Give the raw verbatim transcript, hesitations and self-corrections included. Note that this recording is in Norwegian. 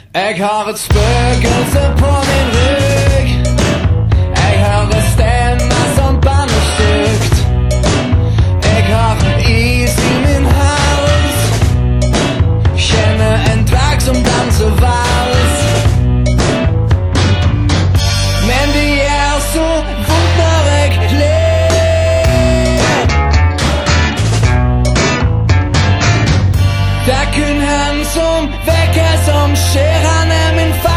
Jeg har et spøkelse på min rygg. Jeg hører stemmer som banner stygt. Jeg har is i min hals. Kjenner en dverg som danser vals. Men det gjør så vondt når jeg ler. Det er kun han som vet hva som skjer. Han er min far.